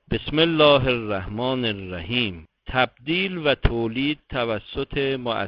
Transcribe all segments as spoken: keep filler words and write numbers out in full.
بسم الله الرحمن الرحیم. تبدیل و تولید توسط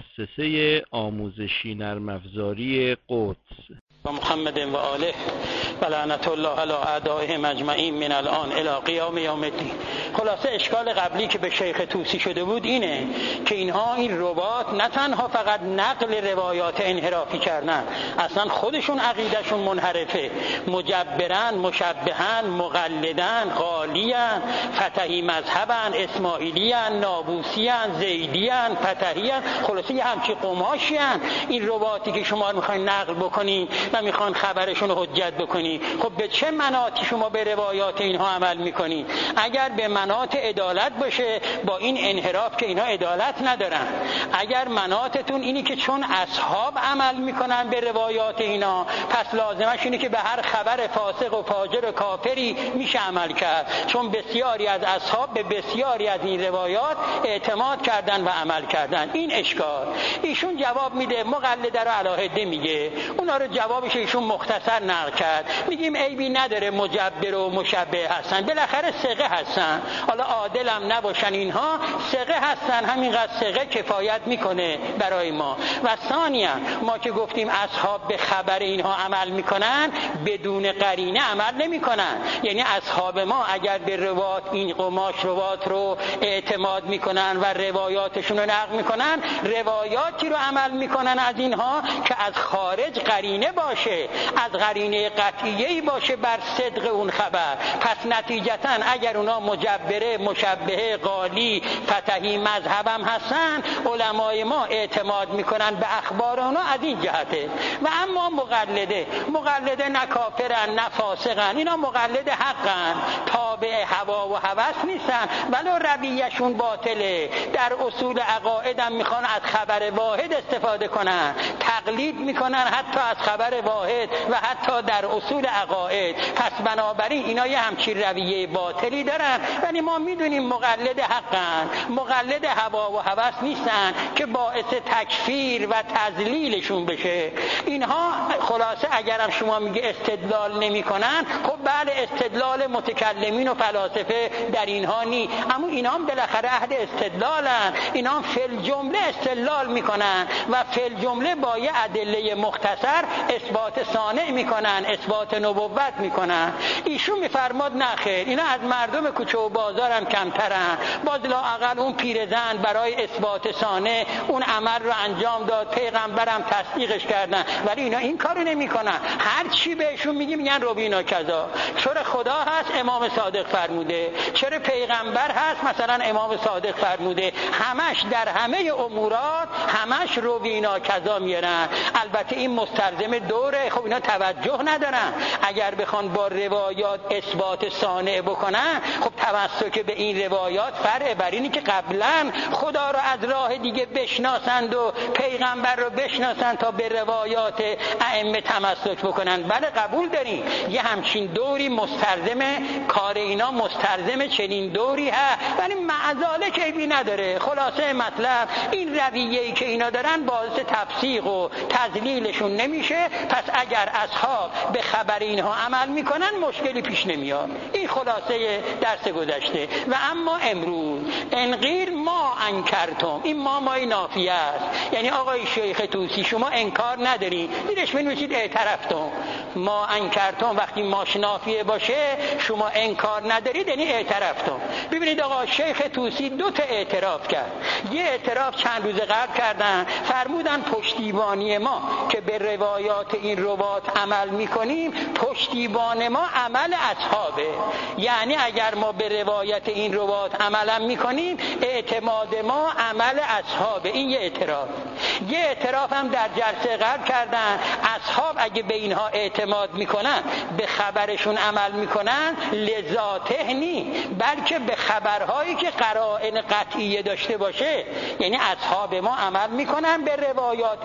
مؤسسه آموزشی نرم افزاری قدس. و محمد و آله و لعنت الله علی اعدائهم اجمعین من الان الی قیام یوم الدین. خلاصه اشکال قبلی که به شیخ طوسی شده بود اینه که اینها این ربات نه تنها فقط نقل روایات انحرافی کردن، اصلا خودشون عقیدهشون منحرفه، مجبرن، مشبهن، مقلدن، غالیان، فتحی مذهبن، اسماعیلیان، نابوسیان، زیدیان، فتحیان، خلاصه یه همچی قماشیان. این رباتی که شما میخواین نقل بکنین و میخوان خبرشون رو حجت بکنی، خب به چه مناطی شما به روایات اینها عمل میکنی؟ اگر به مناط عدالت باشه با این انحراف که اینها عدالت ندارن، اگر مناطتون اینی که چون اصحاب عمل میکنن به روایات اینا، پس لازمش اینه که به هر خبر فاسق و فاجر و کافری میشه عمل کرد، چون بسیاری از اصحاب به بسیاری از این روایات اعتماد کردن و عمل کردن. این اشکال ایشون جواب میده، مقلده رو علاهده میگه، اونا رو جوابش ایشون مختصر نقل کرد. میگیم عیبی نداره، مجبر و مشبه هستن، بالاخره ثقه هستن، حالا عادل هم نباشن، اینها ثقه هستن، همینقدر ثقه کفایت میکنه برای ما. و ثانیا ما که گفتیم اصحاب به خبر اینها عمل میکنن، بدون قرینه عمل نمیکنن. یعنی اصحاب ما اگر به روایات این قماش روایات رو اعتماد میکنن و روایاتشون رو نقل میکنن، روایاتی رو عمل میکنن از اینها که از خارج قرینه باشه، از قرینه قطعیه‌ای باشه بر صدق اون خبر. پس نتیجتاً اگر اونا مجبره، مشبهه، قالی، فتحی مذهبم هستن، علمای ما اعتماد میکنن به اخبار اونا از این جهته. و اما مقلده مقلده نه کافرن نه فاسقن، اینا مقلد حقن، تابع هوا و هوس نیستن، ولو رویشون باطله، در اصول عقاید هم میخوان از خبر واحد استفاده کنن، تقلید میکنن حتی از خبر واحد و حتی در اصول عقاید. پس بنابراین اینا یه همچین رویه باطلی دارن، ولی ما میدونیم مقلد حقن، مقلد هوا و هوس نیستن که باعث تکفیر و تضلیلشون بشه. اینها خلاصه اگرم شما میگه استدلال نمیکنن، خب بله استدلال متکلمین و فلاسفه در اینها نی، اما اینا هم بالاخره اهل استدلالن، اینا هم فی الجمله استدلال میکنن و فی الجمله با یه ادله مختصر اثبات صانع میکنن، اثبات نبوت میکنن. ایشون میفرماد نه خیر، اینا از مردم کوچه و بازار هم کمترن، باز لااقل اون پیرزن برای اثبات صانع اون عمل رو انجام داد، پیغمبرم تصدیقش کردن، ولی اینا این کارو نمیکنن. هر چی بهشون میگی میگن روبینا کذا، چرا خدا هست امام صادق فرموده، چرا پیغمبر هست مثلا امام صادق فرموده، همش در همه امورات همش روبینا کذا میارن. البته این مستلزم دوره، خب اینا توجه ندارن، اگر بخوان با روایات اثبات صانع بکنن، خب توسط به این روایات فرع بر اینی که قبلا خدا رو از راه دیگه بشناسند و پیغمبر رو بشناسند تا به روایات ائمه تمسک بکنن. بله قبول داریم یه همچین دوری مستلزم کار اینا، مستلزم چنین دوری هست، ولی معذاله که عیبی نداره. خلاصه مطلب این رویه‌ای که اینا دارن باعث تفسیق و تضلیلشون نمیشه، پس اگر اصحاب به خبر اینها عمل میکنن مشکلی پیش نمیاد. این خلاصه درس گذشته. و اما امروز انقیر ما انکرتم، این ما مای نافیه است، یعنی آقای شیخ طوسی شما انکار ندارین، دیرش بنویسید اعترفتم. ما انکرتم وقتی ماش نافیه باشه شما انکار ندارید، یعنی اعترفتم. ببینید آقا شیخ طوسی دو تا اعتراف کرد. یه اعتراف چند روز قبل کردن، فرمودن پشتیبانی ما که به روایات این روایات عمل میکنیم، پشتیبان ما عمل اصحابه، یعنی اگر ما به روایت این روایات عمل میکنیم اعتماد ما عمل اصحابه. این یه اعتراف. یه اعتراف هم در جلسه قبل کردن، اصحاب اگه به اینها اعتماد میکنن، به خبرشون عمل میکنن، لذاته نی، بلکه به خبرهایی که قرائن قطعیه داشته باشه، یعنی اصحاب ما عمل میکنن به روایات این روایات.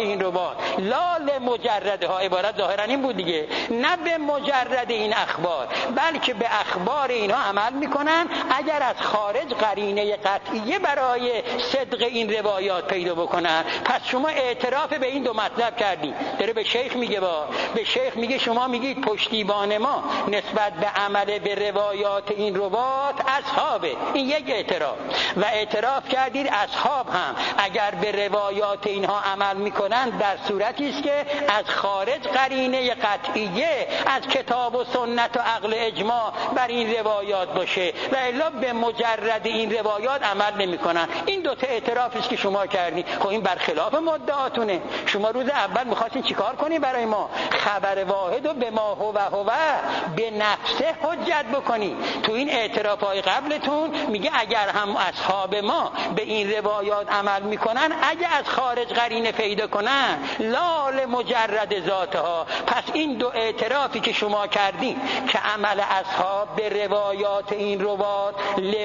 روات، لا لمجردها. عبارت ظاهرا این بود دیگه، نه به مجرد این اخبار، بلکه به اخبار اینها عمل میکنن اگر از خارج قرینه قطعیه برای صدق این روایات پیدا بکنن. پس شما اعتراف به این دو مطلب کردی. داره به شیخ میگه، با به شیخ میگه شما میگید پشتیبان ما نسبت به عمل به روایات این روات اصحابه. این یک اعتراف. و اعتراف کردید اصحاب هم اگر به روایات اینها عمل میکنن در صورتی است که از خارج قرینه قطعیه از کتاب و سنت و عقل اجماع بر این روایات باشه، و الا به مجرد این روایات عمل نمیکنن. این دو تا اعترافی است که شما کردید. خب این برخلاف مدعاتونه. شما روز اول می‌خواستین چیکار کنی برای ما؟ خبر واحد و به ما هو هو به نفسه حجت بکنی. تو این اعترافات قبلتون میگه اگر هم اصحاب ما به این روایات عمل میکنن اگه از خارج قرینه پیدا کنن لال مجرد ذاتها. پس این دو اعترافی که شما کردین که عمل اصحاب به روایات این روات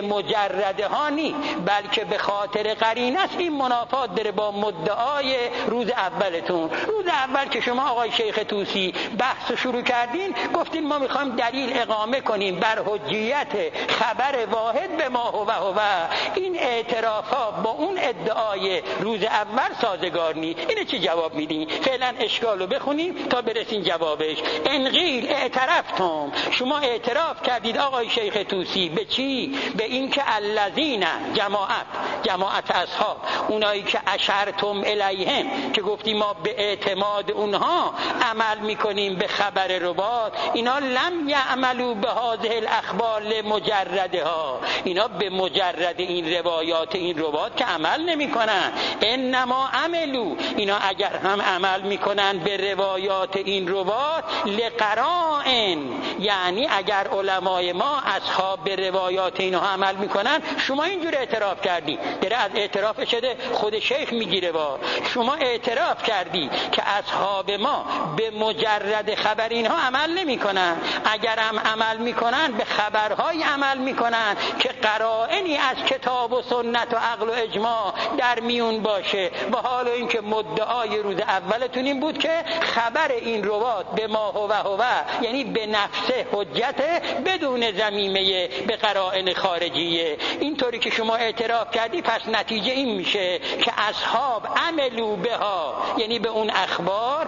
لمجردها نی بلکه به خاطر قرینه است، این منافات داره با مدعای روز اولتون. روز اول که شما آقای شیخ طوسی بحث شروع کردین گفتین ما میخوایم دلیل اقامه کنیم بر حجیت خبر واحد به ما هو هو. این اعترافات با اون ادعای روز اول سازگار نی. اینه چی جواب میدین؟ فعلا اشکالو بخونیم تا برسیم جوابش. انقیل اعترفتم، شما اعتراف کردید آقای شیخ طوسی به چی؟ به این که الذین جماعت جماعت اصحاب، اونایی که اشرتم الیهم که گفتیم ما به اعتماد اونها عمل میکنیم به خبر روات، اینا لم یعملوا به هذه الاخبار لمجردها، اینا به مجرد این روایات این روات که عمل نمیکنن. انما عملو، اینا اگر هم عمل میکنن به روایات این روات لقرائن، یعنی اگر علمای ما اصحاب به روایات اینها عمل میکنن. شما اینجور اعتراف کردی، داره از اعتراف شده خود شیخ میگیره. با شما اعتراف کردی که اصحاب ما به مجرد خبر اینها عمل نمیکنن، اگر هم عمل میکنن به خبرهای عمل میکنن که قرائنی از کتاب و سنت و عقل و اجماع در میون باشه. و حال اینکه مدعای روز اولتون این بود که خبر این روات به ما هو هو، یعنی به نفسه حجت بدون ضمیمه به قرائن خارجیه. اینطوری که شما اعتراف کردی پس نتیجه این میشه که اصحاب عملو بها، یعنی به اون اخبار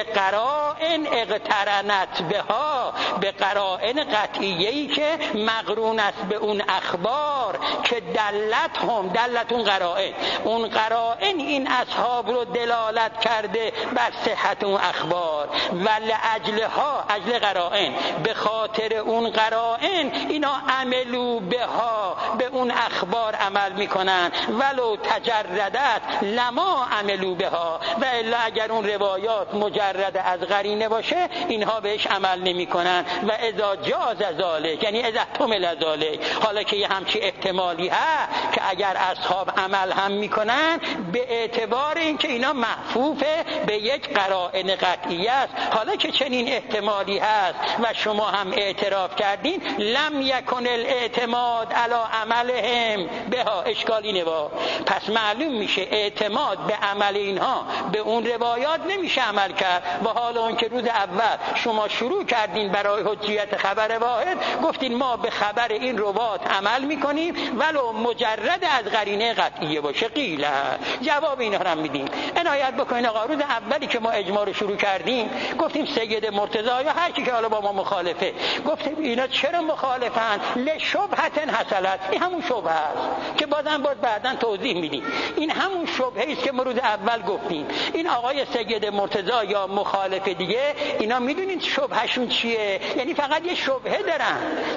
لقرائن اقترنت بها، به قرائن قطعیه‌ای که مقرون است به اون اخبار که دلت هم دلتون قرائن، اون قرائن این اصحاب رو دلالت کرده بر صحت اون اخبار. ولی اجلها اجل قرائن، به خاطر اون قرائن اینا عملو بها، به اون اخبار عمل میکنن. ولو تجردت لما عملو بها، و الا اگر اون روایات مجرد از قرینه باشه اینها بهش عمل نمیکنن. و اذا جاز ذالک، یعنی اذا احتمل ذالک، حالا که یه همچی احتمالی هست که اگر اصحاب عمل هم میکنن به اعتبار اینکه اینا محفوف به یک قرائن قطعی است، حالا که چنین احتمالی هست و شما هم اعتراف کردین لم یکن الاعتماد علی عملهم بها، اشکالی نوا. پس معلوم میشه اعتماد به عمل اینها به اون روایات نمیشه عمل کرد. و حالا اون که روز اول شما شروع کردین برای حجیت خبر واحد گفتین ما به خبر این روایات عمل میکنیم ولو مجرد از قرینه قطعیه باشه. قیله جواب اینا رو هم میدیم. عنایت بکنین آقا، روز اولی که ما اجماع رو شروع کردیم گفتیم سید مرتضی یا هر کی که حالا با ما مخالفه، گفتیم اینا چرا مخالفن؟ لشبهه حصلت، این همون شبهه است که بازم باز بعداً توضیح میدیم. این همون شبهه است که ما روز اول گفتیم. این آقای سید مرتضی یا مخالف دیگه اینا میدونید شبهشون چیه؟ یعنی فقط یه شبهه دارن،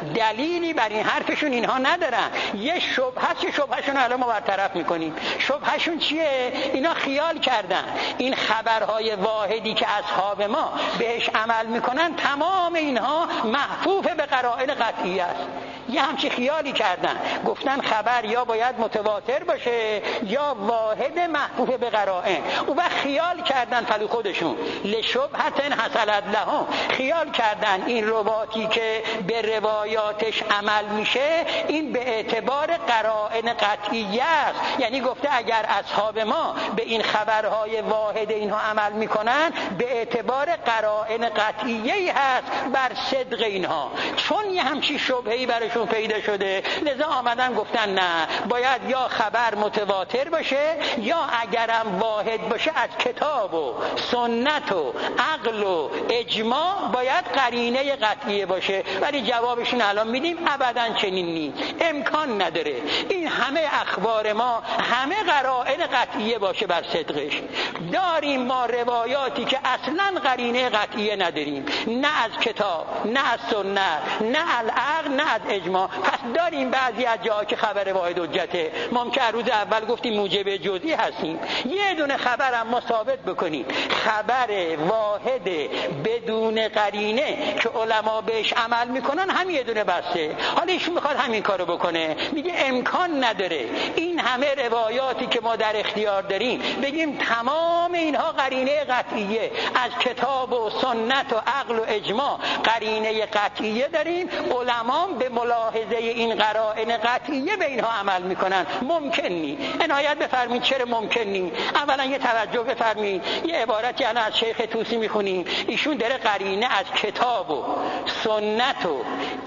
دلیلی بر این حرفشون اینها ندارن. یه شبهه که شبهشون الان ما برطرف میکنیم. شبهشون چیه؟ اینا خیال کردن این خبرهای واحدی که اصحاب ما بهش عمل میکنن تمام اینها محفوف به قرائن قطعی است. یه همچی خیالی کردن، گفتن خبر یا باید متواتر باشه یا واحد محفوف به قرائن. اون وقت خیال کردن فلو خودشون لشبهتن حصلت لهم، خیال کردن این رواتی که به روایاتش عمل میشه این به اعتبار قرائن قرائن قطعیه است. یعنی گفته اگر اصحاب ما به این خبرهای واحد اینها عمل میکنن به اعتبار قرائن قطعیه‌ای هست بر صدق اینها. چون یه همچی شبهه‌ای برشون پیدا شده لذا آمدن گفتن نه، باید یا خبر متواتر باشه یا اگرم واحد باشه از کتاب و سنت و عقل و اجماع باید قرینه قطعیه باشه. ولی جوابشون الان میدیم ابداً چنین نیست، امکان نداره این همه اخبار ما همه قرائن قطعیه باشه بر صدقش. داریم ما روایاتی که اصلاً قرینه قطعیه نداریم، نه از کتاب نه از سنت نه از عقل نه از اجماع. پس داریم بعضی از جاها که خبر واحد حجته. ما که روز اول گفتیم موجب جزئی هستیم، یه دونه خبرم ما ثابت بکنیم خبر واحد بدون قرینه که علما بهش عمل میکنن هم یه دونه بسته. حالا ایشون میخواد همین کارو بکنه، میگه امکان نداره این همه روایاتی که ما در اختیار داریم بگیم تمام اینها قرینه قطعیه، از کتاب و سنت و عقل و اجماع قرینه قطعیه داریم، علما به ملاحظه این قرائن قطعیه به اینها عمل میکنن. ممکن نی. عنایت بفرمایید چرا ممکن نی؟ اولا یه توجه بفرمایید، یه عبارتی الان از شیخ طوسی میخونیم، ایشون داره قرینه از کتاب و سنت و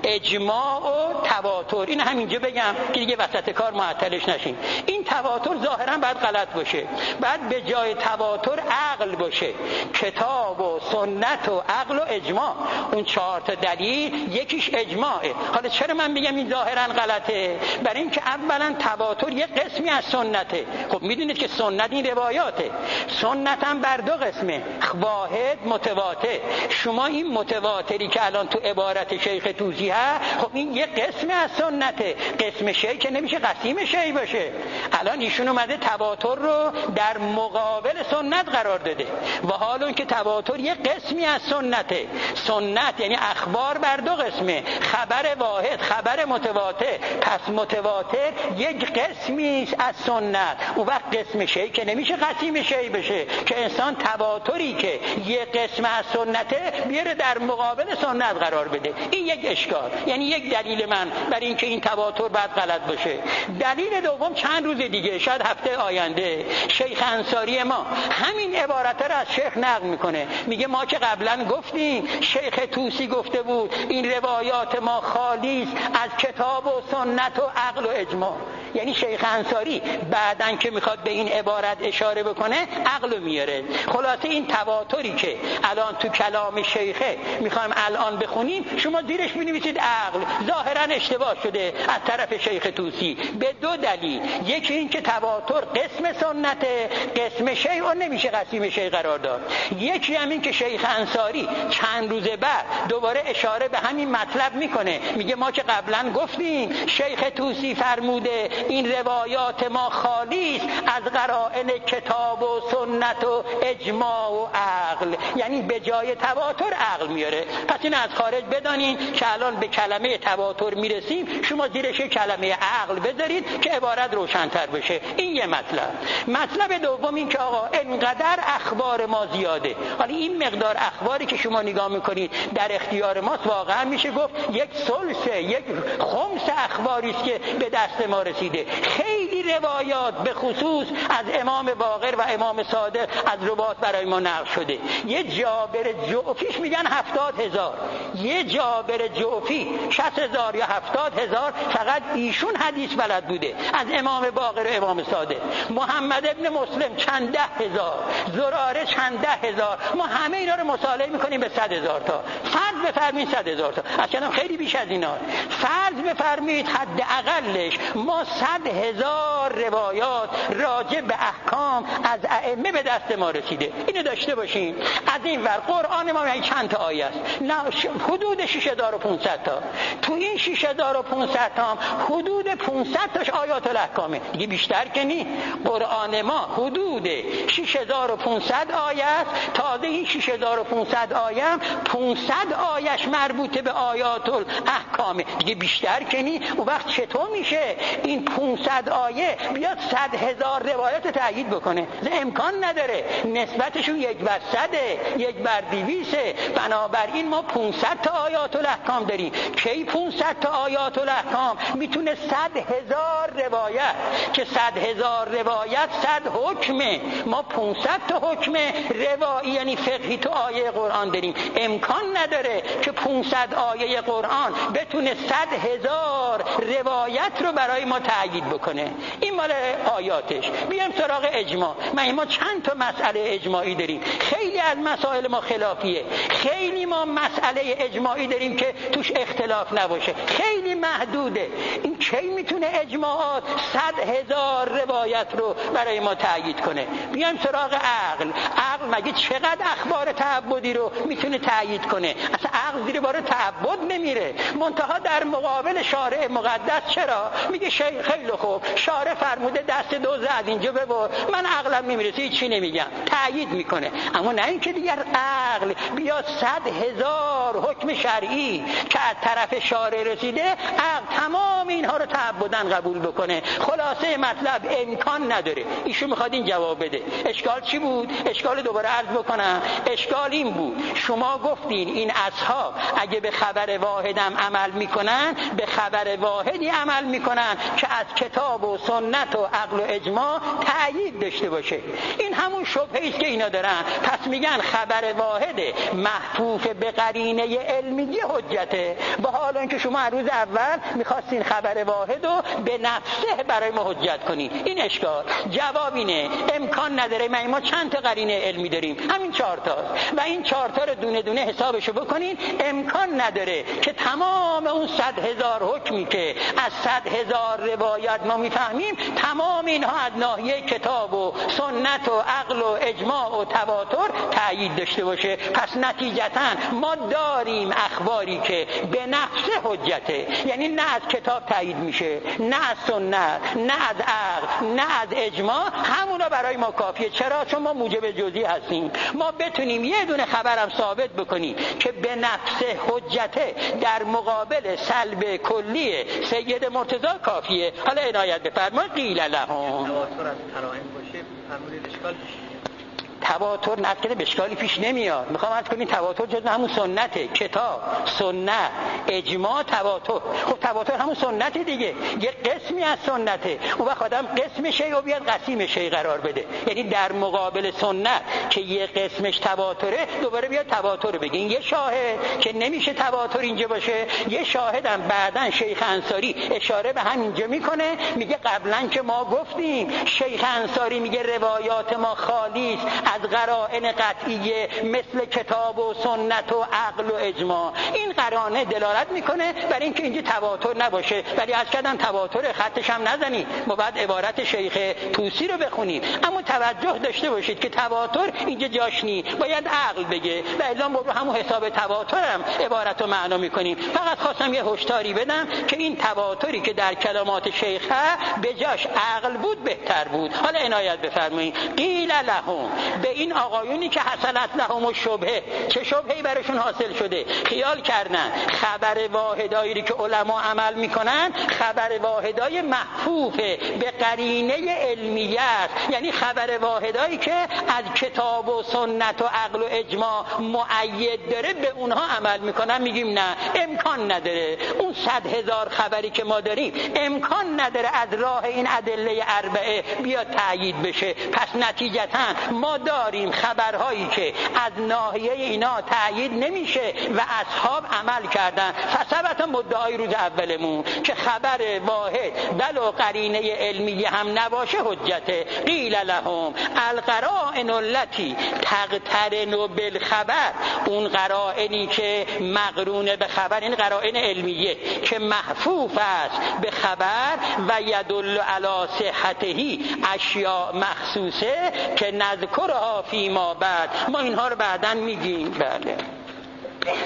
اجماع و تواتر، این همینجا بگم که دیگه وسط کار معطلش نشیم. این تواتر ظاهرا باید غلط باشه، بعد به جای تواتر عقل باشه، کتاب و سنت و عقل و اجماع. اون چهار تا دلیل یکیش اجماعه. حالا چرا من میگم این ظاهرا غلطه؟ برای اینکه اولا تواتر یه قسمی از سنته. خب میدونید که سنت این روایاته، سنت هم بر دو قسمه، واحد متواتر. شما این متواتری که الان تو عبارت شیخ طوسی هست، خب این یه قسم از سنته، قسم شی که نمیشه قسیم شی باشه. الان ایشون اومده تواتر رو در مقابل سنت قرار داده و حال اون که تواتر یه قسمی از سنته. سنت یعنی اخبار بر دو قسمه، خبر واحد خبر متواتر. پس متواتر یک قسمی از سنت، اون وقت قسم شی که نمیشه قسیم شی بشه که انسان تواتری که یک قسم از سنته بیاره در مقابل سنت قرار بده. این یک اشکال، یعنی یک دلیل من برای اینکه این تواتر باید غلط باشه. دلیل دوم چند روز دیگه شاید هفته آینده شیخ انصاری ما همین عبارت را از شیخ نقل میکنه، میگه ما که قبلا گفتیم شیخ طوسی گفته بود این روایات ما خالی است از کتاب و سنت و عقل و اجماع. یعنی شیخ انصاری بعدن که میخواد به این عبارت اشاره بکنه عقل میاره. خلاصه این تواتری که الان تو کلام شیخه میخوایم الان بخونیم، شما زیرش می‌نویسید عقل. ظاهرا اشتباه شده از طرف شیخ طوسی به دو دلیل. یکی این که تواتر قسم سنت، قسم شیء اون نمیشه قسیم شیء قرار داد. یکی هم این که شیخ انصاری چند روز بعد دوباره اشاره به همین مطلب میکنه، میگه ما که قبلا گفتیم شیخ طوسی فرموده این روایات ما خالی است از قرائن کتاب و سنت و اجماع و عقل. یعنی به جای تواتر عقل میاره. پس این از خارج بدانین که الان به کلمه تواتر میرسیم، شما زیرش کلمه عقل بذارید که عبارت روشن‌تر بشه. این یه مطلب. مطلب دوم این که آقا اینقدر اخبار ما زیاده، حالا این مقدار اخباری که شما نگاه میکنید در اختیار ماست، واقعا میشه گفت یک ثلث یک خمس اخباری است که به دست ما رسیده. خیلی روایات به خصوص از امام باقر و امام صادق از روات برای ما نقل شده. یه جابر جعفیش میگن هفتاد هزار، یه جابر جعفی شصت هزار یا هفتاد هزار فقط ایشون حدیث بلد بوده از امام باقر و امام صادق. محمد ابن مسلم چند ده هزار، زراره چند ده هزار. ما همه اینا رو مصالحه میکنیم به صد هزار تا. فرض بفرمایید صد هزار تا، اصلا خیلی بیش از اینا. فرض بفرمایید حد اقلش ما صد هزار روایات راجع به احکام از ائمه به دست ما رسیده. اینو داشته باشیم. از این ور قرآن ما یعنی چند تا آیه است؟ نه حدود شش هزار و پانصد تا. تو این شش هزار و پانصد تا حدود پانصد تاش آیات الاحکامه، دیگه بیشتر که نی. قرآن ما حدود شش هزار و پانصد آیه است. تازه این شش هزار و پانصد آیه هم پانصد آیش مربوطه به آیات الاحکامه، دیگه بیشتر که نی. اون وقت چطور میشه این پانصد آیه بیاد صد هزار روایت تأیید بکنه؟ امکان نداره. نسبتشون یک بر صده، یک بر دویسته. بنابراین ما پانصد تا آیات الاحکام داریم. کی پانصد تا آیات الاحکام میتونه صد هزار روایت، که صد هزار روایت صد حکمه. ما پانصد تا حکم روایی یعنی فقهی تو آیه قرآن داریم. امکان نداره که پانصد آیه قرآن بتونه صد هزار روایت رو برای ما تأیید بکنه. این مال آیاتش. بیایم سراغ اجماع. ما ما چند تا مسئله اجماعی داریم. خیلی از مسائل ما خلافیه. خیلی ما مسئله اجماعی داریم که توش اختلاف نباشه. خیلی محدوده. این کی میتونه اجماعات صد هزار روایت رو برای ما تأیید کنه؟ بیایم سراغ عقل. عقل مگه چقدر اخبار تعبدی رو میتونه تأیید کنه؟ اصلا عقل زیر بار تعبد نمیره. منتها در مقابل شارع مقدس چرا؟ میگه خیلی خوب، شارع فرموده دست دوز از اینجا ببر، من عقلم نمیرسه هیچی نمیگم، تأیید میکنه. اما نه اینکه دیگر عقل بیاد صد هزار حکم شرعی که از طرف شارع رسیده، عقل تمام اینها رو تعبداً قبول بکنه. خلاصه مطلب امکان نداره. ایشون میخواد این جواب بده. اشکال چی بود؟ اشکال دوباره عرض بکنم. اشکال این بود شما گفتین این اصحاب اگه به خبر واحدم عمل میکنن، به خبر واحدی عمل میکنن که از کتاب و سنت و عقل و اجماع تأیید داشته باشه. این همون شبهه است که اینا دارن. پس میگن خبر واحد محفوف به قرینه علمی حجته، با حال اینکه شما روز اول میخواستین خبر واحد رو به نفسه برای ما حجت کنین. این اشکال. جواب اینه امکان نداره. ما ما چند تا قرینه علمی داریم؟ همین چهار تا و این چهار تا رو دونه دونه حسابشو بکنین. امکان نداره که تمام اون صد هزار حکمی که از صد هزار روایت ما میفهمیم، تمام اینها از ناحیه کتاب و سنت و عقل و اجماع و تواتر تأیید داشته باشه. پس نتیجتاً ما داریم اخباری که به نفس حجته، یعنی نه از کتاب تأیید میشه، نه از سنت، نه از عقل، نه از اجماع. همونا برای ما کافیه. چرا؟ چون ما موجب جزئی هستیم. ما بتونیم یه دونه خبرم ثابت بکنیم که به نفس حجته در مقابل سلب کلی سید مرتضی کافیه. حالا عنایت بفرمایید. قیل لهم تواتر از قرائن باشه فرمودید اشکال تواتر نقل به اشکالی پیش نمیاد. میخوام عرض کنم تواتر جز همون سنته. کتاب، سنت، اجماع، تواتر. خب تواتر همون سنت دیگه، یه قسمی از سنته. اون وقت آدم قسم شیء رو بیاد قسیم شیء قرار بده، یعنی در مقابل سنت که یه قسمش تواتره دوباره بیاد تواتر بگین. یه شاهد که نمیشه تواتر اینجا باشه. یه شاهدم بعدن شیخ انصاری اشاره به همینجا میکنه، میگه قبلا که ما گفتیم، شیخ انصاری میگه روایات ما خالی است از قرائن قطعیه مثل کتاب و سنت و عقل و اجماع. این قرائن دلالت میکنه برای اینکه اینجا تواتر نباشه. ولی از کردن تواتر خطش هم نزنید، ما بعد عبارت شیخ طوسی رو بخونیم. اما توجه داشته باشید که تواتر اینجا جاش نی، باید عقل بگه و الا ما رو همون حساب تواتر هم عبارت و معنا میکنیم. فقط خواستم یه هشداری بدم که این تواتری که در کلمات شیخه به جاش عقل بود بهتر بود. حالا عنایت بفرمایید. قیل لهم، به این آقایونی که حصلت لهم الشبهه، چه شبهه‌ای براشون حاصل شده؟ خیال کردن خبر واحدایی که علما عمل میکنن خبر واحدای محفوف به قرینه علمیه است، یعنی خبر واحدایی که از کتاب و سنت و عقل و اجماع مؤید داره به اونها عمل میکنن. میگیم نه، امکان نداره. اون صد هزار خبری که ما داریم امکان نداره از راه این ادله اربعه بیاد تأیید بشه. پس نتیجتاً ما داریم خبرهایی که از ناحیه اینا تأیید نمیشه و اصحاب عمل کردن. فثبت مدعای روز اولمون که خبر واحد بلو قرینه علمیه هم نباشه حجته. قیل لهم القرائن التي تقترن بالخبر، اون قرائنی که مقرون به خبر، این قرائن علمیه که محفوف است به خبر و یدل علی صحته اشیاء مخصوصه که نذکرها فی ما بعد، ما اینها رو بعداً میگیم. بله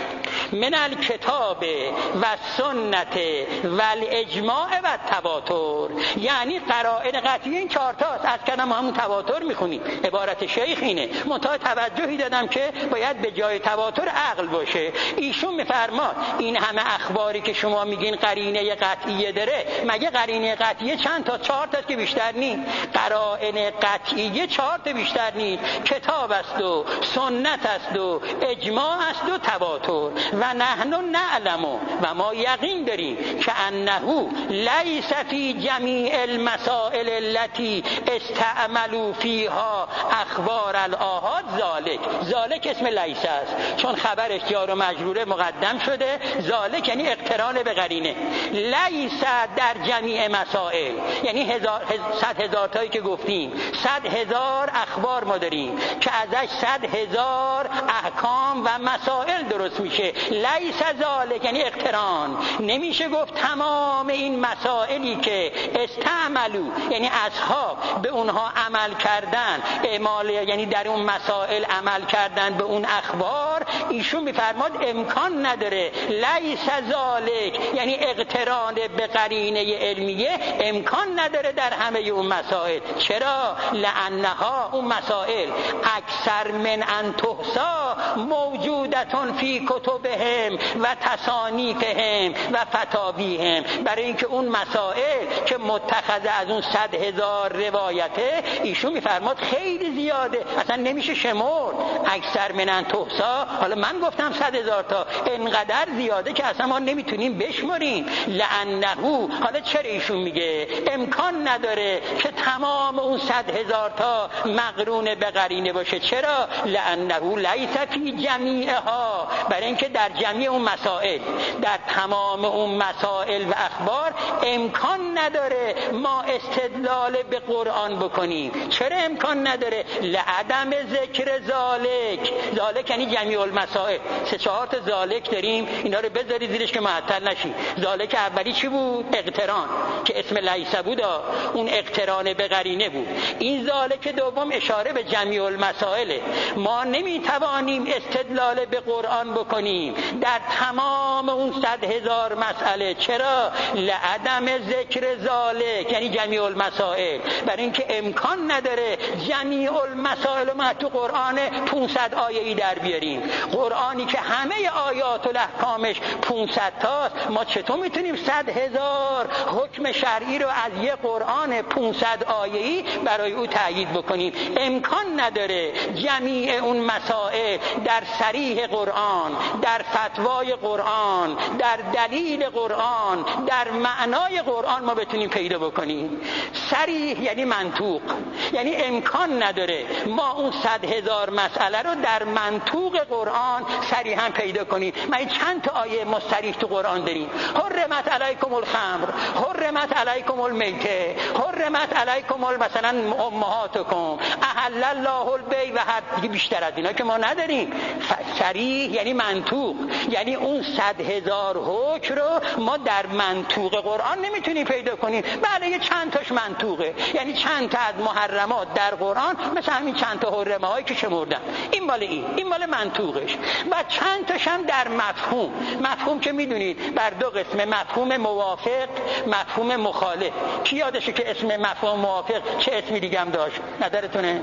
من الکتاب و سنت و الاجماع و تواتر، یعنی قرائن قطعی این چهار تاست. از کلام همون تواتر میخونیم، عبارت شیخ اینه. منتها توجهی دادم که باید به جای تواتر عقل باشه. ایشون میفرماد این همه اخباری که شما میگین قرینه قطعیه داره، مگه قرینه قطعیه چند تا؟ چهار تا که بیشتر نیست. قرائن قطعیه چهار تا بیشتر نیست. کتاب است و سنت است و اجماع است و تواتر. و نحن نعلم و ما یقین داریم که انه لیس فی جمیع المسائل التي استعملوا فیها اخبار الآحاد ذالک. ذالک اسم لیس است، چون خبرش جار و مجروره مقدم شده. ذالک یعنی اقتران به قرینه. لیس در جمیع مسائل، یعنی هزار صد هزار تایی که گفتیم، صد هزار اخبار ما داریم که ازش صد هزار احکام و مسائل درست میشه. لیس ذالک یعنی اقتران. نمیشه گفت تمام این مسائلی که استعملو یعنی اصحاب به اونها عمل کردن، اعمال یعنی در اون مسائل عمل کردن به اون اخبار. ایشون میفرماد امکان نداره. لیس ذالک یعنی اقتران به قرینه علمیه امکان نداره در همه اون مسائل. چرا؟ لانها اون مسائل اکثر من ان تحصا موجودتون فی کتبهم و تصانیفهم و فتاویهم. برای اینکه اون مسائل که متخذ از اون صد هزار روایته، ایشون میفرماد خیلی زیاده، اصلا نمیشه شمرد. اکثر من ان تحصا، حالا من گفتم صد هزار تا، انقدر زیاده که اصلا ما نمیتونیم بشمریم. لانه، حالا چرا ایشون میگه امکان نداره که تمام اون صد هزار تا مقرون به قرینه باشه؟ چرا؟ لانه لیس فی جمیعها، برای اینکه در جمیع اون مسائل، در تمام اون مسائل و اخبار امکان نداره ما استدلال به قرآن بکنیم. چرا امکان نداره؟ لعدم ذکر ذالک. ذالک یعنی جمیع المسائل. سه چهار تا ذالک داریم، اینا رو بذاری زیرش که معطل نشی. ذالک اولی چی بود؟ اقتران، که اسم لیس بود، اون اقتران به قرینه بود. این ذالک دوم اشاره به جمیع المسائل. ما نمیتوانیم استدلال به قرآن بکنیم در تمام اون صد هزار مسئله. چرا؟ لعدم ذکر ذالک یعنی جمیع المسائل، برای اینکه امکان نداره جمیع المسائل ما تو قرآن پانصد آیه‌ای در بیاریم. قرآنی که همه آیات و احکامش پانصد تاست، ما چطور میتونیم صد هزار حکم شرعی رو از یه قرآن پانصد آیه‌ای برای او تأیید بکنیم؟ امکان نداره جمیع اون مسائل در صریح قرآن، در فتوای قرآن، در دلیل قرآن، در معنای قرآن ما بتونیم پیدا بکنیم. صریح یعنی منطوق، یعنی امکان نداره ما اون صد هزار مسئله رو در منطوق قرآن صریحا پیدا کنیم. ما چند تا آیه مصریح تو قرآن داریم؟ حرمت علیکم الخمر، حرمت علیکم المیته، حرمت علیکم مثلا امهاتکم، احل الله البیع و هر دیگه. بیشتر از اینا که ما نداریم. صریح یعنی منطوق، یعنی اون صد هزار حکم رو ما در منطوق قرآن نمیتونیم پیدا کنیم. بله یه چند تاش منطوقه، یعنی چند تا از محرمات در قرآن مثل همین چند تا حرمه هایی که شمردم، این مال این، این مال منطوقش. و چند تاش هم در مفهوم. مفهوم که میدونید بر دو قسمه، مفهوم موافق، مفهوم مخالف. کی یادشه که اسم مفهوم موافق چه اسمی دیگه هم داشت؟ نظرتونه؟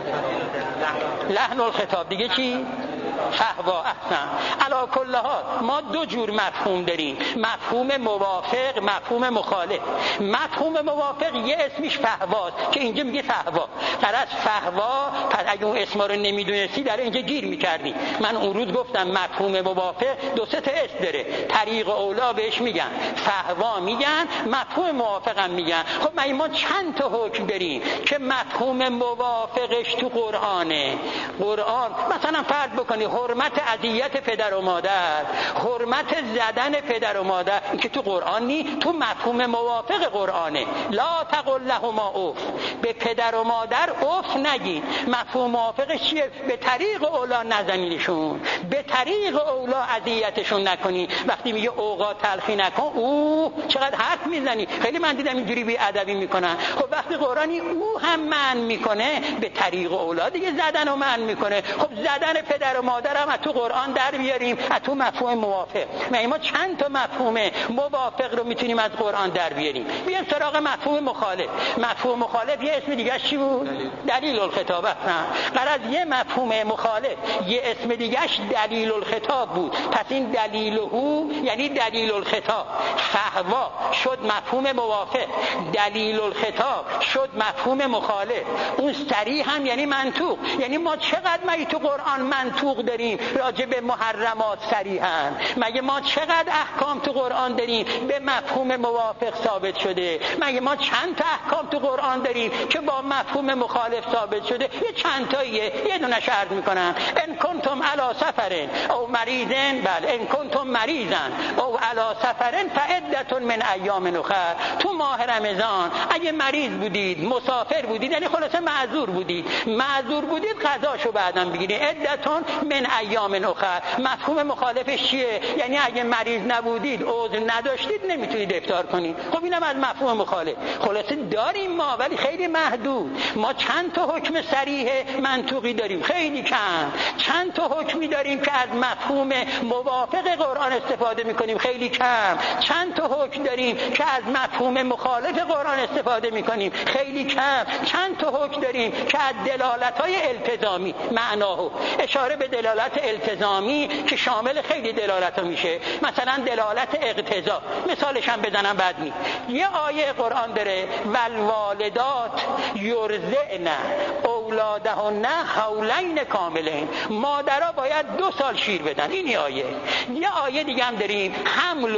لحن الخطاب. دیگه چی؟ فهوا. احسن. علی کل حال ما دو جور مفهوم داریم، مفهوم موافق، مفهوم مخالف. مفهوم موافق یه اسمش فهواست که اینجا میگه فهوا. فرض فهوا، پس اگه اون اسما رو نمیدونستی در اینجا گیر میکردی. من اون روز گفتم مفهوم موافق دو سه تا اسم داره، طریق اولا بهش میگن، فهوا میگن، مفهوم موافق هم میگن. خب ما چند تا حکم داریم که مفهوم موافقش تو قرآنه. قرآن مثلا فرض بکنی حرمت اذیت پدر و مادر، حرمت زدن پدر و مادر، این که تو قرآن نی، تو مفهوم موافق قرآنه. لا تقل لهما اف، به پدر و مادر اف نگید. مفهوم موافقش چیه؟ به طریق اولا نزنیشون، به طریق اولا اذیتشون نکنی. وقتی میگه اوقات تلخی نکن، او چقدر حرف میزنی. خیلی من دیدم اینجوری بی ادبی میکنن. خب وقتی قرآنی او هم من میکنه، به طریق اولا دیگه زدن و من میکنه. خب زدن پدر و مادر مادرم از تو قرآن در بیاریم، از تو مفهوم موافق. ما چند تا مفهوم موافق رو میتونیم از قرآن در بیاریم. بیایم سراغ مفهوم مخالف. مفهوم مخالف یه اسم دیگه چی بود؟ دلیل الخطاب. قرار یه مفهوم مخالف یه اسم دیگهش دلیل الخطاب بود. پس این دلیله یعنی دلیل الخطاب. فهوا شد مفهوم موافق، دلیل الخطاب شد مفهوم مخالف. اون صریح هم یعنی منطوق. یعنی ما چقدر مگه تو قرآن منطوق داریم راجع به محرمات صریحاً؟ مگه ما چقدر احکام تو قرآن داریم به مفهوم موافق ثابت شده؟ مگه ما چند تا احکام تو قرآن داریم که با مفهوم مخالف ثابت شده؟ یه چند تاییه، یه دونه عرض میکنم. ان کنتم علی سفرن او مریضن، بله ان کنتم مریضن او علی سفرن فعدة من ایام اخر. تو ماه رمضان اگه مریض بودید، مسافر بودید، یعنی خلاصه معذور بودید، معذور بودید قضاشو بعداً بگیرید. عدة من ایام اخر. مفهوم مخالفش چیه؟ یعنی اگه مریض نبودید، عذر نداشتید، نمیتونید افطار کنید. خب اینم از مفهوم مخالف. خلاصه داریم ما، ولی خیلی محدود. ما چند تا حکم صریح منطوقی داریم؟ خیلی کم. چند تا حکمی داریم که از مفهوم موافق قرآن استفاده میکنیم؟ خیلی کم. چند تا حکم داریم که از مفهوم مخالف قرآن استفاده میکنیم؟ خیلی کم. چند تا حکم داریم که از دلالت‌های التزامی، معناه اشاره به دلالت التزامی که شامل خیلی دلالت‌ها میشه، مثلا دلالت اقتضا، مثالش هم بزنم بعد می یه آیه قرآن داره والوالدات یرضعن اولادهن حولین کاملین. مادرها باید دو سال شیر بدن. این آیه. یه آیه دیگه هم داریم حمله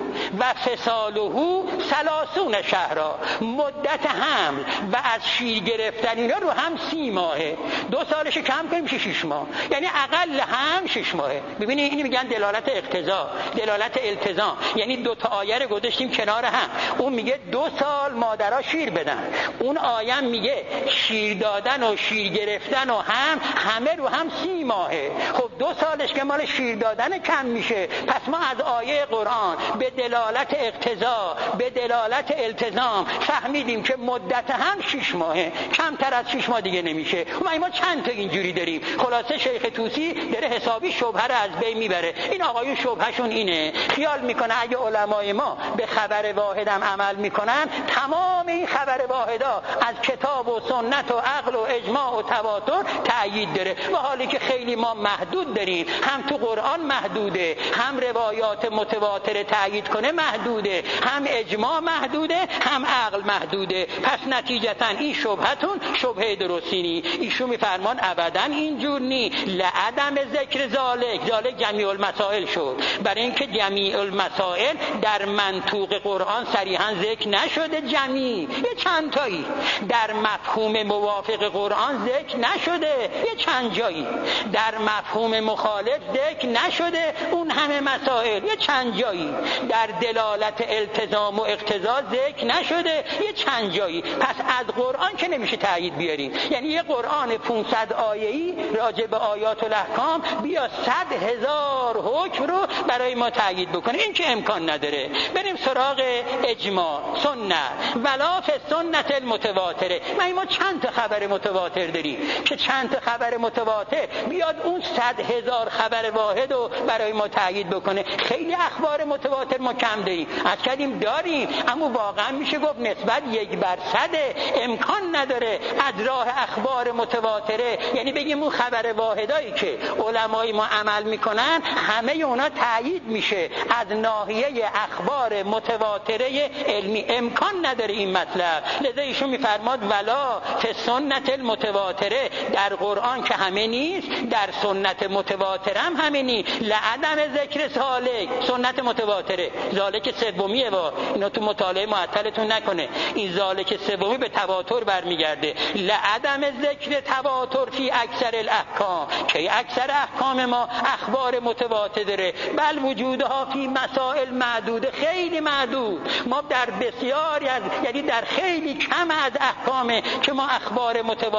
و فصاله ثلاثون شهرا. مدت حمل و از شیر گرفتن اینا رو هم سی ماهه. دو سالش کم کنیم میشه شش ماه، یعنی اقل هم شش ماهه. ببینید اینو میگن دلالت اقتضا، دلالت التزام. یعنی دو تا آیه رو گذاشتیم کنار هم. اون میگه دو سال مادرها شیر بدن، اون آیه میگه شیر دادن و شیر گرفتن و هم همه رو هم سی ماهه. خب دو سالش که مال شیر دادن کم میشه، پس ما از آیه قرآن به دلالت اقتضا، به دلالت التزام فهمیدیم که مدت هم شش ماهه، کمتر از شش ماه دیگه نمیشه. ما ما چند تا اینجوری داریم. خلاصه شیخ طوسی داره حسابی شبهه رو از بین میبره. این آقایون شبهشون اینه، خیال میکنه اگه علمای ما به خبر واحد هم عمل میکنن، تمام این خبر واحدا از کتاب و سنت و عقل و اجماع و تواتر تأیید داره، و حالی که خیلی ما محدود داریم. هم تو قرآن محدوده، هم روایات متواتر تأیید کنه محدوده، هم اجماع محدوده، هم عقل محدوده. پس نتیجتا این شبهتون شبهه درستی نی. ایشون میفرمان ابدا اینجور نی. لعدم ذکر ذالک، ذالک جمیع المسائل شد، برای اینکه جمیع المسائل در منطوق قرآن صریحا ذکر نشده. جمیع یه چند تایی، در مفهوم موافق قرآن ذکر نشده یه چند جایی، در مفهوم مخالف ذکر نشده اون همه مسائل یه چند جایی، در دلالت التزام و اقتضا ذکر نشده یه چند جایی. پس از قرآن که نمیشه تأیید بیاریم. یعنی یه قرآن پانصد آیه‌ای راجع به آیات الاحکام بیا صد هزار حکم رو برای ما تأیید بکنه، این که امکان نداره. بریم سراغ اجماع، سنت، ولا فی سنت المتواتره. ما ما چند تا خبر متواتر داریم که چند تا خبر متواتر بیاد اون صد هزار خبر واحد رو برای ما تأیید بکنه. خیلی اخبار متواتر ما کم داریم، از کردیم داریم، اما واقعا میشه گفت نسبت یک بر صد. امکان نداره از راه اخبار متواتره، یعنی بگیم اون خبر واحدایی که علمای ما عمل میکنن همه اونا تأیید میشه از ناحیه اخبار متواتره علمی. امکان نداره این مطلب. لذا ایشون میفرماد ولا فی سنت المتواتره، در قرآن که همه نیست، در سنت متواتره هم همه نیست. لعدم ذکر سالک، سنت متواتره ذالک سومیه، و اینا تو مطالعه معطلتون نکنه، این ذالک سومی به تواتر برمیگرده. لعدم ذکر تواتر فی اکثر الاحکام، که اکثر احکام ما اخبار متواتر داره، بل وجودها فی مسائل معدوده، خیلی معدود. ما در بسیاری از، یعنی در خیلی کم از احکام که ما اخبار متواتر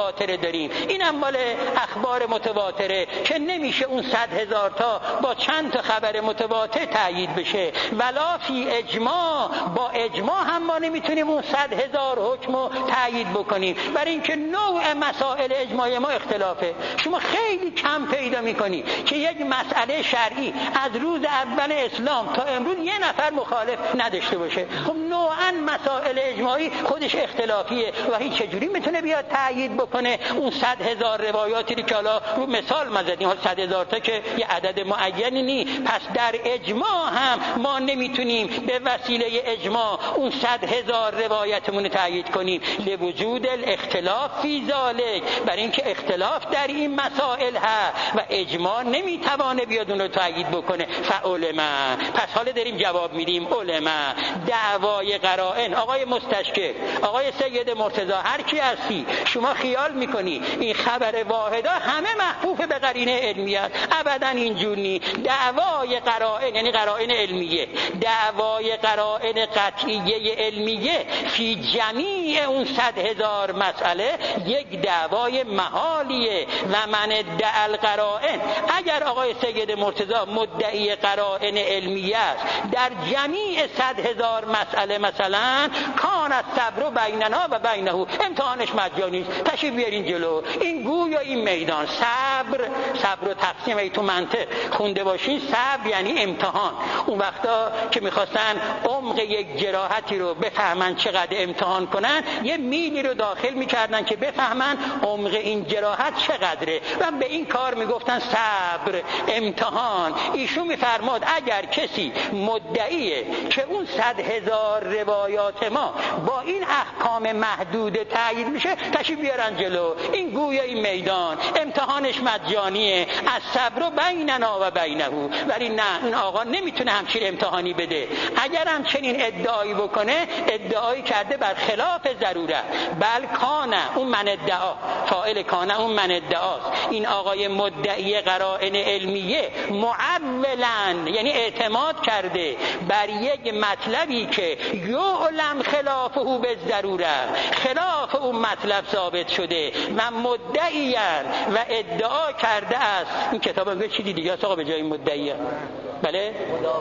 متواتره داریم. اینم مال اخبار متواتره که نمیشه اون صد هزار تا با چند تا خبر متواتر تأیید بشه. ولا فی اجماع، با اجماع هم ما نمیتونیم اون صد هزار حکم رو تأیید بکنیم، برای اینکه نوع مسائل اجماعی ما اختلافه. شما خیلی کم پیدا میکنی که یک مسئله شرعی از روز اول اسلام تا امروز یه نفر مخالف نداشته باشه. خب نوعا مسائل اجماعی خودش اختلافیه و این چجوری میتونه بیاد تأیید بکنه اون صد هزار روایاتی که حالا رو مثال ما زدیم، حالا صد هزار تا که یه عدد معینی نی. پس در اجماع هم ما نمیتونیم به وسیله اجماع اون صد هزار روایتمون تأیید کنیم، لوجود الاختلاف فی ذالک، برای اینکه اختلاف در این مسائل هست و اجماع نمیتوانه بیاد اون رو تأیید بکنه. فعلما، پس حالا داریم جواب میدیم. علما دعوای قرائن، آقای مستشکل، آقای سید مرتضی، هر کی هستی، شما خیال میکنی این خبر واحدا همه محفوظ به قرینه علمیه است؟ ابدا اینجور نی. دعوای قرائن یعنی قرائن علمیه، دعوای قرائن قطعیه علمیه فی جمیع اون صد هزار مسئله یک دعوای محالیه. و من ادعا القرائن، اگر آقای سید مرتضی مدعی قرائن علمیه است در جمیع صد هزار مسئله، مثلا کان الصبر بیننا و بینه، امتحانش مجانی، تشریف بیارین جلو. این گو یا این میدان، صبر، صبر و تقسیم ای تو منطق خونده باشین، صبر یعنی امتحان. اون وقتا که میخواستن عمق یک جراحتی رو بفهمن چقدر امتحان کنن، یه میلی رو داخل میکردن که بفهمن عمق این جراحت چقدره و به این کار میگفتن صبر، امتحان. ایشون میفرماد اگر کسی مدعیه که اون صد هزار روایات ما با این احکام محدود تأیید میشه، تشریف بیارن جلو. این گویا این میدان، امتحانش مجانیه، از صبر بیننا و بینه. ولی نه، این آقا نمیتونه همچین امتحانی بده. اگر هم چنین ادعایی بکنه، ادعایی کرده بر خلاف ضرورت. بل کانه، اون من ادعا، فاعل کانه اون من ادعاست. این آقای مدعی قرائن علمیه معولا یعنی اعتماد کرده بر یک مطلبی که یعلم خلافه به ضرورت، خلاف اون مطلب ثابت شده و مدعیان و ادعا کرده است. این کتاب هم چی دیگه است آقا به جای مدعی؟ بله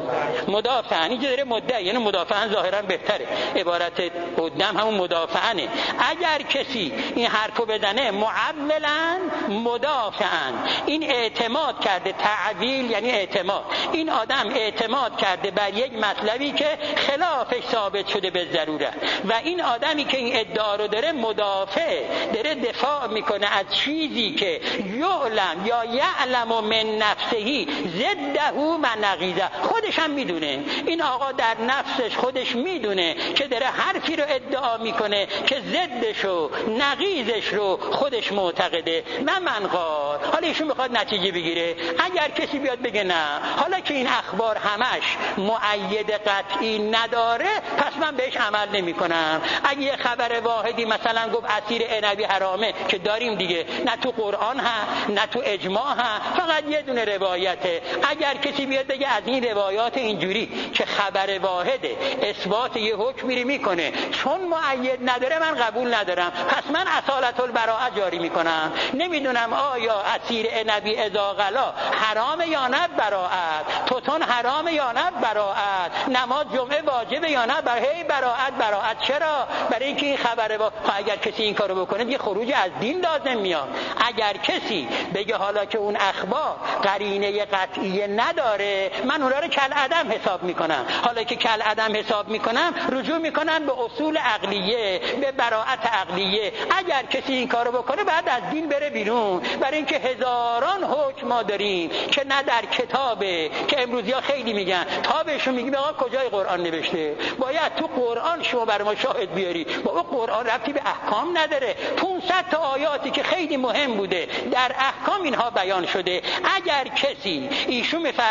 مدافعن. اینجا داره مدعی یعنی مدافعن ظاهرا بهتره، عبارت قدم همون مدافعنه. اگر کسی این حرفو بزنه معولا مدافعن، این اعتماد کرده، تعویل یعنی اعتماد، این آدم اعتماد کرده بر یک مطلبی که خلافش ثابت شده به ضرورت و این آدمی که این ادعا رو داره مدافع، داره دفاع میکنه از چیزی که یعلم یا یعلم من نفسهی زده و نقیضه. خودش هم میدونه، این آقا در نفسش خودش میدونه که داره حرفی رو ادعا میکنه که ضدش و نقیضش رو خودش معتقده. نه من قال. حالا ایشون میخواد نتیجه بگیره. اگر کسی بیاد بگه نه، حالا که این اخبار همش مؤید قطعی نداره، پس من بهش عمل نمی کنم. اگه یه خبر واحدی مثلا گفت عصیر عنبی حرامه، که داریم دیگه، نه تو قرآن ها نه تو اجماع ها، فقط یه دونه روایته. اگر کسی بیاد بگه از این روایات اینجوری که خبر واحده اثبات یه حکمی میکنه چون مؤید نداره، من قبول ندارم، پس من اصالت البراءه جاری میکنم. نمیدونم آیا عصیر عنبی اذا غلا حرام یا نه براءت، توتون حرام یا نه براءت، نماز جمعه واجب یا نه برای براءت. براءت چرا؟ برای اینکه این خبره با... اگر کسی این کارو بکنه دیگه خروج از دین لازم میاد. اگر کسی بگه حالا که اون اخبار قرینه قطعی نداره، من اونا رو کل عدم حساب میکنم. حالا که کل عدم حساب میکنم، رجوع میکنم به اصول عقلیه، به براءت عقلیه. اگر کسی این کارو بکنه بعد از دین بره بیرون. برای اینکه هزاران حکم ما داریم که نه در کتابه، که امروزیا خیلی میگن تا بهشون میگیم آقا کجای قرآن نوشته، باید تو قرآن شما بر ما شاهد بیاری. بابا قرآن ربطی به احکام نداره. پانصد تا آیاتی که خیلی مهم بوده در احکام اینها بیان شده. اگر کسی ایشون میفرماد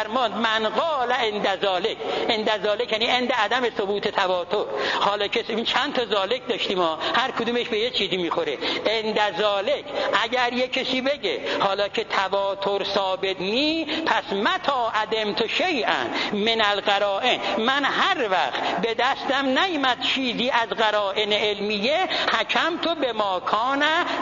من قال عند ذالک، عند ذالک یعنی عند عدم ثبوت تواتر. حالا که این چند تا ذالک داشتیم ها، هر کدومش به یه چیزی میخوره. عند ذالک اگر یک کسی بگه حالا که تواتر ثابت نی، پس متا عدمت شیئا من القرائن، من هر وقت به دستم نیامد چیزی از قرائن علمیه، حکم تو به ما کان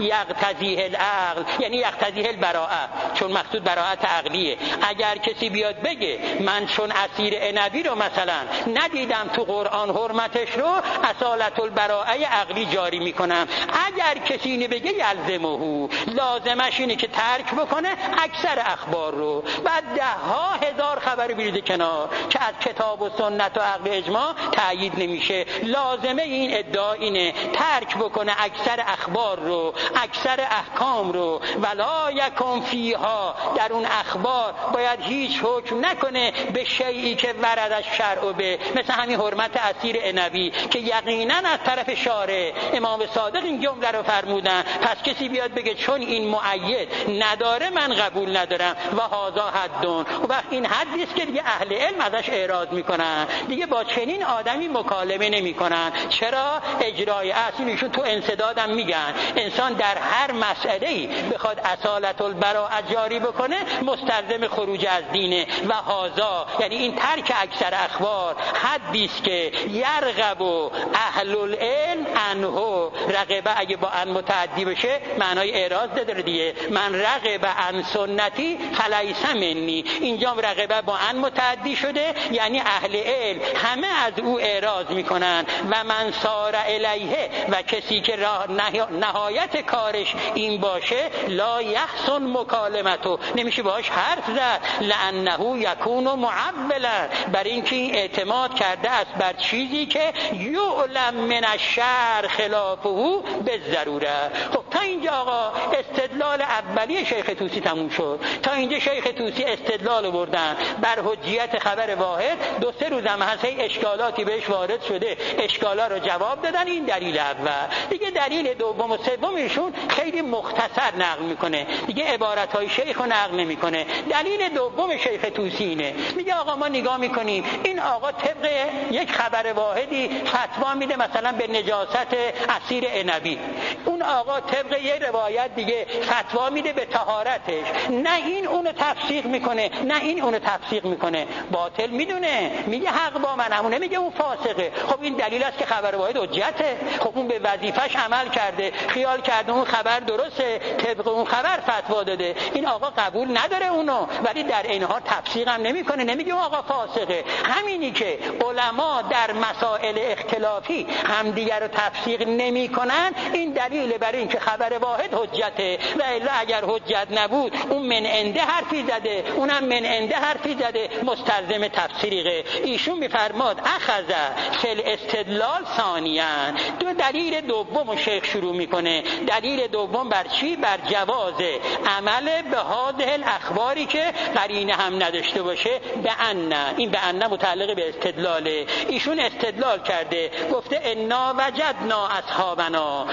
یقتضیه العقل، یعنی یقتضیه البراءه، چون مقصود براءت عقلیه. اگر کسی بیاد بگه من چون اسیر عنبی رو مثلا ندیدم تو قرآن حرمتش رو، اصالت البراءه عقلی جاری میکنم. اگر کسی اینو بگه یلزمه، لازمش اینه که ترک بکنه اکثر اخبار رو. بعد ده ها هزار خبر بیرده کنار که از کتاب و سنت و عقل اجماع تأیید نمیشه. لازمه این ادعا اینه ترک بکنه اکثر اخبار رو، اکثر احکام رو. ولا یکن فیها، در اون اخبار باید هیچ حکم نکنه به شیئی که ورد از شرع به، مثل همین حرمت اسیر عنبی که یقینا از طرف شارع امام صادق این جمله رو فرمودن. پس کسی بیاد بگه چون این مؤید نداره من قبول ندارم و هذا حدون، و وقت این حدی است که دیگه اهل علم ازش اعراض میکنن، دیگه با چنین آدمی مکالمه نمیکنن. چرا؟ اجرای اصل. ایشون تو انسدادم میگن انسان در هر مسئله‌ای بخواد اصالت البراءه جاری بکنه مستلزم خروج از دینه. و هذا یعنی این ترک اکثر اخبار حدی است که یرغب اهل العلم عنه. رغبه اگه با ان متعدی بشه معنای اعراض داره دیگه. من رغب عن سنتی فلیس منی، اینجا رغبه با ان متعدی شده، یعنی اهل علم همه از او اعراض میکنن. و من سار الیه، و کسی که راه نهایت کارش این باشه، لا یحسن مکالمتو، نمیشه باش حرف زد. لانه یکون معولا، بر اینکه این اعتماد کرده است بر چیزی که یعلم من الشرع خلافه بالضروره. خب تا اینجا آقا استدلال اولیه شیخ طوسی تموم شد. تا اینجا شیخ طوسی استدلال بردن بر حجیت خبر واحد. دو سه روز هم هست اشکالاتی بهش وارد شده، اشکالا رو جواب دادن. این دلیل اول. دیگه دلیل دوم و سوم ایشون خیلی مختصر نقل میکنه، دیگه عبارت‌های شیخ رو نقل نمیکنه. دلیل دوم شیخ طوسی اینه، میگه آقا ما نگاه میکنیم این آقا طبق یک خبر واحدی فتوا میده مثلا به نجاست اسیر عنبی، اون آقا طبق یک روایت دیگه فتوا میده به طهارتش. نه این اونو تفسیق میکنه نه این اونو تفسیق میکنه، باطل میدونه، میگه حق با من همونه، میگه اون فاسقه. خب این دلیل است که خبر واحد حجته. خب اون به وظیفش عمل کرده، خیال کرده اون خبر درسته، طبق اون خبر فتوا داده. این آقا قبول نداره اونو، ولی در این حال تفسیق هم نمیکنه، نمیگه اون آقا فاسقه. همینی که علما در مسائل اختلافی همدیگر رو تفسیق نمیکنن، این دلیل بر این که خبر واحد حجته. و الا اگر حجت نبود اون من عنده حرفی زده، اونم من عنده حرفی زده، مستلزم تفسیره. ایشون میفرماد اخذ فل استدلال ثانیاً. دو دلیل دوم شیخ شروع میکنه. دلیل دوم بر چی؟ بر جواز عمل به هذه الاخباری که قرینه هم نداشته باشه. به ان، این به ان متعلق به استدلاله. ایشون استدلال کرده، گفته انا وجدنا اصحابنا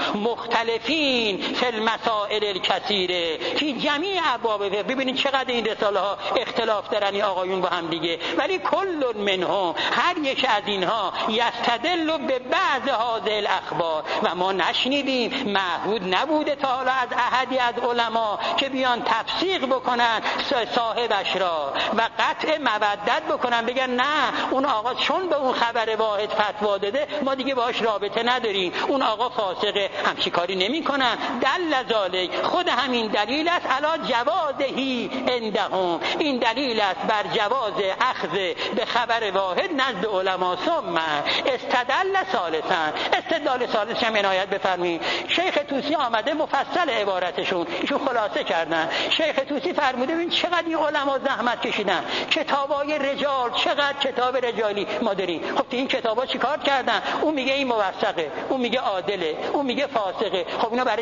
مختلفین فی المسائل الکثیره فی جمیع ابواب. ببینید چقدر این رساله ها اختلاف دارن این آقایون با هم دیگه، ولی کل منهم، هر یک از اینها، یستدل به بعض هذه الاخبار. و ما نشنیدیم، معهود نبوده تا حالا از احدی از علما که بیان تفسیق بکنن صاحبش را و قطع مودت بکنن، بگن نه اون آقا چون به اون خبر واحد فتوا داده ما دیگه باهاش رابطه نداریم، اون آقا فاسقه، همچی کاری نمی کنن. دل ذالک، خود همین دلیل است علی جوازهی عندهم، این دلیل است بر جواز اخذ به خبر واحد نزد علما. ثم استدل ثالثا، استدلال ثالث هم عنایت بفرمایید. شیخ طوسی آمده مفصل عبارتشون، ایشون خلاصه کردن. شیخ طوسی فرموده ببین چقدر این علما زحمت کشیدن، کتابای رجال، چقدر کتاب رجالی ما داریم. خب تو این کتابا چیکار کردن؟ اون میگه این موثقه، اون میگه عادله، اون میگه فاسقه. خب اینا برای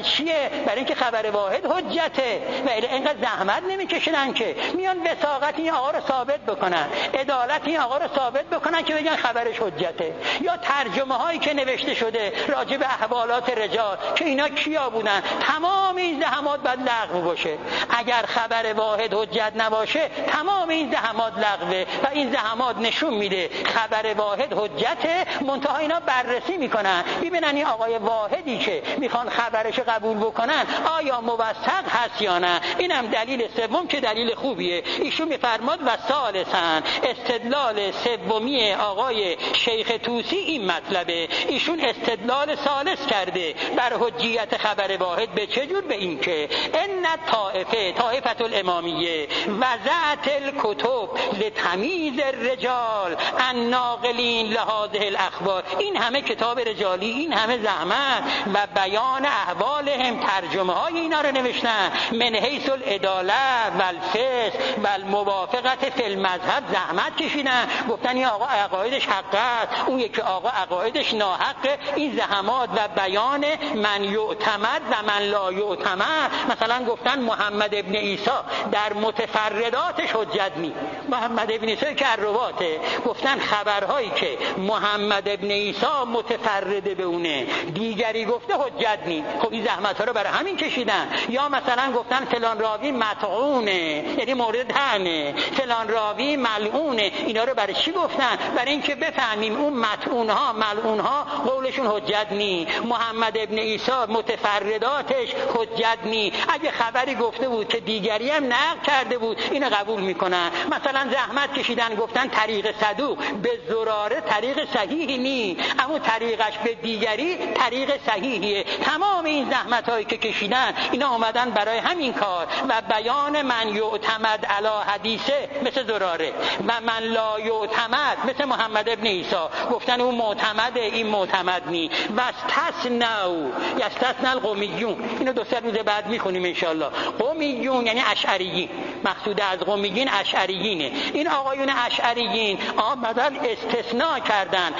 چیه؟ برای اینکه خبر واحد حجته و اینقدر زحمت نمیکشیدن که میان وثاقت این آقا رو ثابت بکنن، عدالت این آقا رو ثابت بکنن که بگن خبرش حجته. یا ترجمه هایی که نوشته شده راجع به احوالات رجال که اینا کیا بودن، تمام این زحمات باید لغو باشه. اگر خبر واحد حجت نباشه تمام این زحمات لغوه و این زحمات نشون میده خبر واحد حجته. منتها اینا بررسی میکنن ببینن این آقای واحدی که میخوان خبرش قبول بکنن آیا موثق هست یا نه. اینم دلیل سوم که دلیل خوبیه. ایشون میفرماد و ثالثاً استدلال سومی آقای شیخ طوسی این مطلبه. ایشون استدلال ثالث کرده بر حجیت خبر واحد. به چه جور؟ به این که ان طائفه طائفه الامامیه وضعت الکتب لتمییز الرجال الناقلین لهذه الاخبار. این همه کتاب رجالی، این همه زحمت و بیان احوالهم، ترجمه های اینا رو نوشتن من حیث العداله و الفسق و الموافقت فی المذهب. زحمت کشیدن گفتن این آقا عقایدش حق است، اون یکی آقا عقایدش ناحقه. این زحمات و بیان من یعتمد و من لا یعتمد. مثلا گفتن محمد ابن عیسی در متفرداتش حجت نی. محمد ابن عیسی که رواته گفتن خبرهایی که محمد ابن عیسی متفرده به اونه دیگری گفته حجت نی. خب این زحمت ها رو برای همین کشیدن. یا مثلا گفتن فلان راوی مطعونه، یعنی مورد طعنه، فلان راوی ملعونه. اینا رو برای چی گفتن؟ برای اینکه بفهمیم اون مطعون ها ملعون ها قولشون حجت نی، محمد ابن عیسی متفرداتش حجت نی. اگه خبری گفته بود که دیگری هم نقل کرده بود اینو قبول میکنن. مثلا زحمت کشیدن گفتن طریق صدوق به زراره طریق صحیحی نی، اما طریقش به دیگری طریق صحیحیه. تمام این زحمت هایی که کشیدن اینا اومدن برای همین کار و بیان من یعتمد علی حدیثه مثل زراره و من لا یعتمد مثل محمد ابن عیسی. گفتن اون معتمده این معتمد نی. و استثنوا یستثنى القومیون. اینو دو سه روز بعد میخونیم ان شاء الله. قومیون یعنی اشعریین، مقصود از قومیین اشعریینه. این آقایون اشعریین آمدن استثناء کردن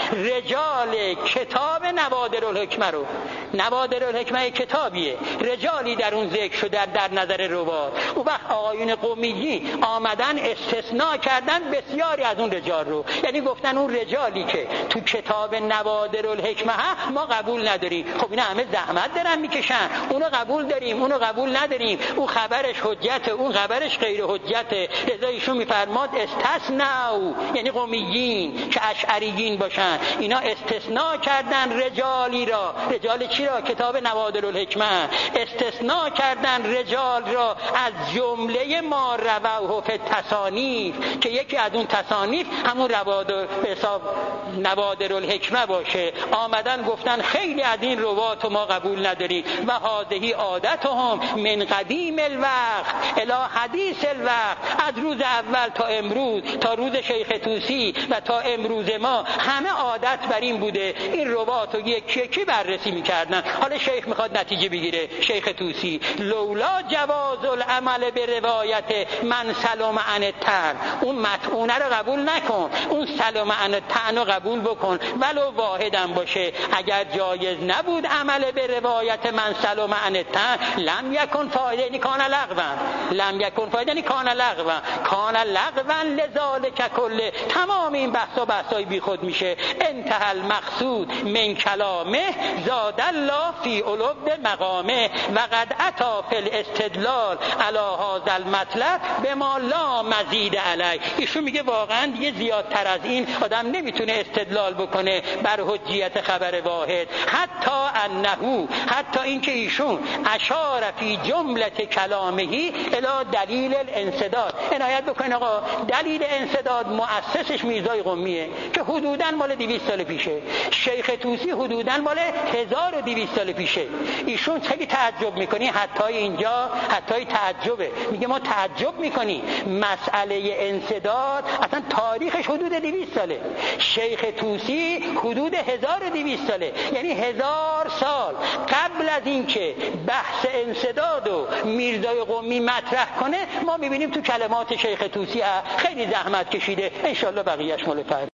رجال کتاب نوادر الحکمه رو. نوادر الحکمه کتابیه، رجالی در اون ذکر شده در نظر روات. اون وقت آقایون قومیین آمدن استثناء کردن بسیاری از اون رجال رو. یعنی گفتن اون رجالی که تو کتاب نوادر الحکمه ما قبول نداریم. خب اینا همه زحمت دارن میکشن، اونو قبول داریم اونو قبول نداریم، اون خبرش حجته اون خبرش غیر حجته. لذا ایشون میفرماد استثناء، یعنی قومیین که اشعریین باشن اینا استثناء کردن رجالی را. رجال چی را؟ کتاب نوادر الحکمه. استثناء کردن رجال را از جمله ما رواه فی التصانیف، که یکی از اون تصانیف همون روادر به حساب نوادر الحکمه باشه. آمدن گفتن خیلی از این روات ما قبول نداریم و هذه عادتهم من قدیم الوقت الی حدیث الوقت. از روز اول تا امروز، تا روز شیخ طوسی و تا امروز ما همه عادت بر این بوده این روات رو یکی یکی بررسی میکردن. حالا شیخ میخواد نتیجه بگیره. شیخ طوسی لولا جواز العمل به روایت من سلم عن الطعن، اون مطعونه رو قبول نکن، اون سلم عن الطعن رو قبول بکن ولو واحدم باشه. اگر جایز نبود عمل به روایت من سلم عن الطعن لم یکن فایده، یعنی کان لغوا. لم یکن فایده یعنی کان لغوا. کان لغوا لذالک کله. تمام این بحث و بحثای بی خود میشه. انتهى المقصود من کلامه زاد الله فی علو مقامه و قد اتی فی الاستدلال علی هذا المطلب بما لا مزید علیه. ایشون میگه واقعا دیگه زیادتر از این آدم نمیتونه استدلال بکنه بر حجیت خبر واحد. حتی انه، حتی اینکه ایشون اشار فی جمله کلامهی الی دلیل الانسداد. عنایت بکنین آقا، دلیل انسداد مؤسسش میرزای قمیه که حدوداً مال دویست سال پیشه. شیخ طوسی حدوداً مال هزار و دویست سال پیشه. ایشون خیلی تعجب میکنی، حتی اینجا حتی تعجبه، میگه ما تعجب میکنی مسئله انسداد اصلا تاریخش حدود دویست ساله. شیخ طوسی حدود هزار و دویست ساله، یعنی هزار سال قبل از اینکه بحث انسداد و میرزای قمی مطرح کنه ما میبینیم تو کلمات شیخ طوسی خیلی زحمت کشیده. انشالله بقیهش مال فردا.